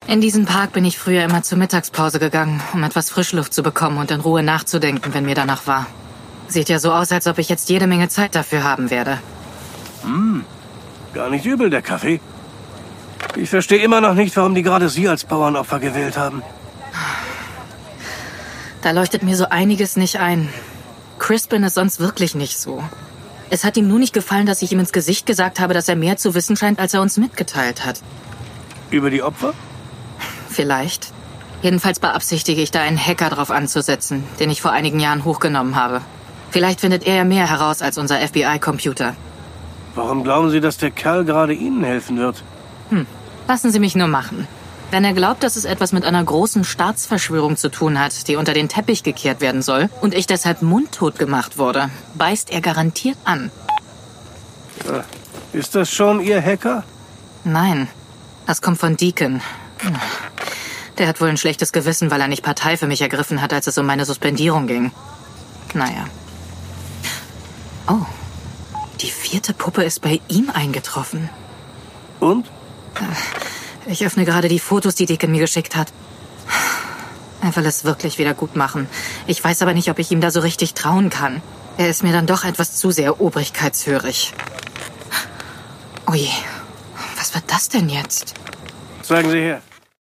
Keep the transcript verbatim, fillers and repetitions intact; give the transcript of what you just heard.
In diesen Park bin ich früher immer zur Mittagspause gegangen, um etwas Frischluft zu bekommen und in Ruhe nachzudenken, wenn mir danach war. Sieht ja so aus, als ob ich jetzt jede Menge Zeit dafür haben werde. Hm, gar nicht übel, der Kaffee. Ich verstehe immer noch nicht, warum die gerade Sie als Bauernopfer gewählt haben. Da leuchtet mir so einiges nicht ein. Crispin ist sonst wirklich nicht so. Es hat ihm nur nicht gefallen, dass ich ihm ins Gesicht gesagt habe, dass er mehr zu wissen scheint, als er uns mitgeteilt hat. Über die Opfer? Vielleicht. Jedenfalls beabsichtige ich da einen Hacker drauf anzusetzen, den ich vor einigen Jahren hochgenommen habe. Vielleicht findet er ja mehr heraus als unser F B I-Computer. Warum glauben Sie, dass der Kerl gerade Ihnen helfen wird? Hm, lassen Sie mich nur machen. Wenn er glaubt, dass es etwas mit einer großen Staatsverschwörung zu tun hat, die unter den Teppich gekehrt werden soll, und ich deshalb mundtot gemacht wurde, beißt er garantiert an. Ist das schon Ihr Hacker? Nein, das kommt von Deacon. Der hat wohl ein schlechtes Gewissen, weil er nicht Partei für mich ergriffen hat, als es um meine Suspendierung ging. Naja. Oh, die vierte Puppe ist bei ihm eingetroffen. Und? Ich öffne gerade die Fotos, die Deacon mir geschickt hat. Er will es wirklich wieder gut machen. Ich weiß aber nicht, ob ich ihm da so richtig trauen kann. Er ist mir dann doch etwas zu sehr obrigkeitshörig. Oh je, was wird das denn jetzt? Zeigen Sie her.